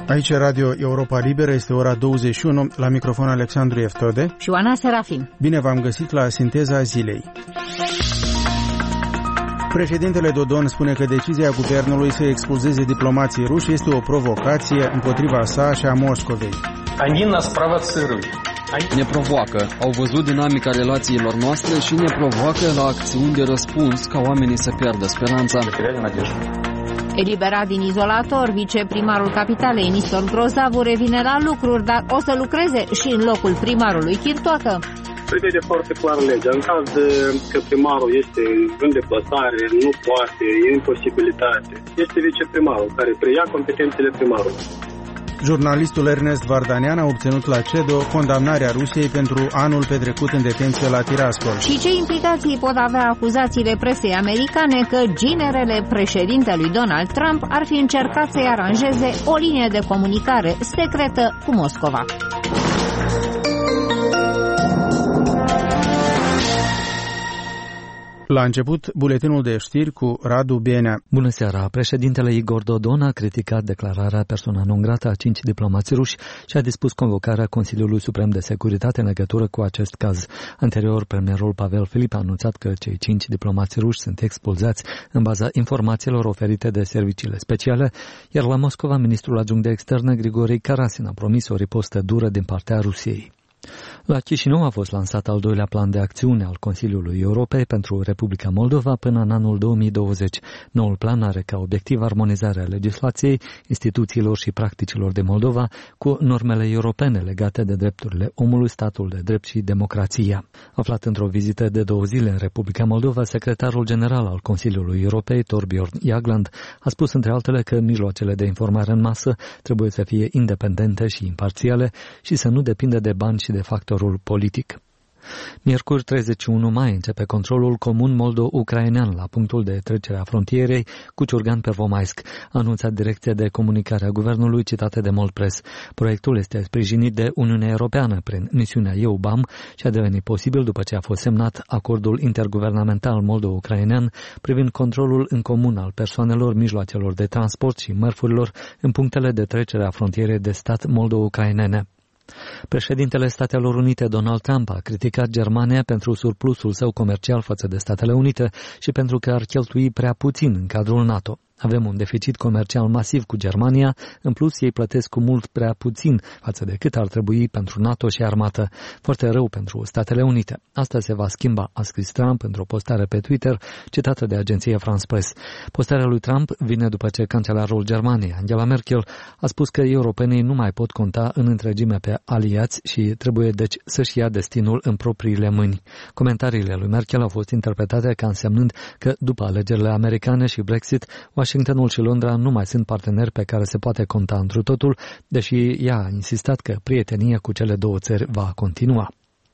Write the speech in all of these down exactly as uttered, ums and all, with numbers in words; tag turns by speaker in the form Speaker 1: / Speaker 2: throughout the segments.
Speaker 1: Aici Radio Europa Liberă, este ora douăzeci și unu, la microfon Alexandru Eftode
Speaker 2: și Oana Serafim.
Speaker 1: Bine v-am găsit la Sinteza Zilei. Președintele Dodon spune că decizia guvernului să expulzeze diplomații ruși este o provocație împotriva sa și a Moscovei.
Speaker 3: Ne provoacă, au văzut dinamica relațiilor noastre și ne provoacă la acțiuni de răspuns ca oamenii să pierdă speranța.
Speaker 2: Eliberat din izolator, viceprimarul capitalei Nistor Grozavu revine la lucruri, dar o să lucreze și în locul primarului Chirtoacă.
Speaker 4: Prevede foarte clar legea. În caz de că primarul este în deplasare, nu poate, e imposibilitate, este viceprimarul care preia competențele primarului.
Speaker 1: Jurnalistul Ernest Vardanean a obținut la CEDO condamnarea Rusiei pentru anul petrecut în detenție la Tiraspol.
Speaker 2: Și ce implicații pot avea acuzațiile presei americane că ginerele președintelui Donald Trump ar fi încercat să-i aranjeze o linie de comunicare secretă cu Moscova?
Speaker 1: La început, buletinul de știri cu Radu Benea.
Speaker 5: Bună seara! Președintele Igor Dodon a criticat declararea persoana non grata a cinci diplomați ruși și a dispus convocarea Consiliului Suprem de Securitate în legătură cu acest caz. Anterior, premierul Pavel Filip a anunțat că cei cinci diplomați ruși sunt expulzați în baza informațiilor oferite de serviciile speciale, iar la Moscova, ministrul adjunct de externe Grigorij Karasin a promis o ripostă dură din partea Rusiei. La Chișinău a fost lansat al doilea plan de acțiune al Consiliului Europei pentru Republica Moldova până în anul două mii douăzeci. Noul plan are ca obiectiv armonizarea legislației, instituțiilor și practicilor de Moldova cu normele europene legate de drepturile omului, statul de drept și democrația. Aflat într-o vizită de două zile în Republica Moldova, secretarul general al Consiliului Europei, Thorbjørn Jagland, a spus între altele că mijloacele de informare în masă trebuie să fie independente și imparțiale și să nu depindă de bani și de factorul politic. Miercuri treizeci și unu mai începe controlul comun moldo-ucrainean la punctul de trecere a frontierei cu Ciurgan-Pervomaisk, a anunțat Direcția de Comunicare a Guvernului citată de Moldpress. Proiectul este sprijinit de Uniunea Europeană prin misiunea EUBAM și a devenit posibil după ce a fost semnat acordul interguvernamental moldo-ucrainean privind controlul în comun al persoanelor, mijloacelor de transport și mărfurilor în punctele de trecere a frontierei de stat moldo-ucrainene. Președintele Statelor Unite Donald Trump a criticat Germania pentru surplusul său comercial față de Statele Unite și pentru că ar cheltui prea puțin în cadrul NATO. Avem un deficit comercial masiv cu Germania, în plus ei plătesc cu mult prea puțin față de cât ar trebui pentru NATO și armată. Foarte rău pentru Statele Unite. Asta se va schimba, a scris Trump într-o postare pe Twitter, citată de agenția France Press. Postarea lui Trump vine după ce cancelarul Germaniei, Angela Merkel, a spus că europenii nu mai pot conta în întregime pe aliați și trebuie deci să-și ia destinul în propriile mâini. Comentariile lui Merkel au fost interpretate ca însemnând că după alegerile americane și Brexit, Washingtonul și Londra nu mai sunt parteneri pe care se poate conta întru totul, deși ea a insistat că prietenia cu cele două țări va continua.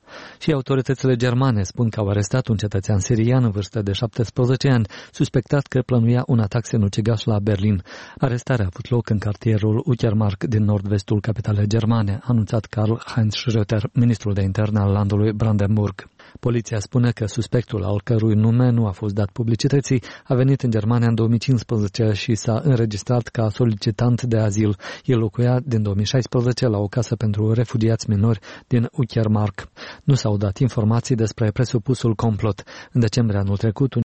Speaker 5: Și autoritățile germane spun că au arestat un cetățean sirian în vârstă de șaptesprezece ani, suspectat că plănuia un atac sinucigaș la Berlin. Arestarea a avut loc în cartierul Uckermark din nord-vestul capitalei germane, a anunțat Karl-Heinz Schröter, ministrul de interne al landului Brandenburg. Poliția spune că suspectul, al cărui nume nu a fost dat publicității, a venit în Germania în două mii cincisprezece și s-a înregistrat ca solicitant de azil. El locuia din două mii șaisprezece la o casă pentru refugiați minori din Uckermark. Nu s-au dat informații despre presupusul complot. În decembrie anul trecut,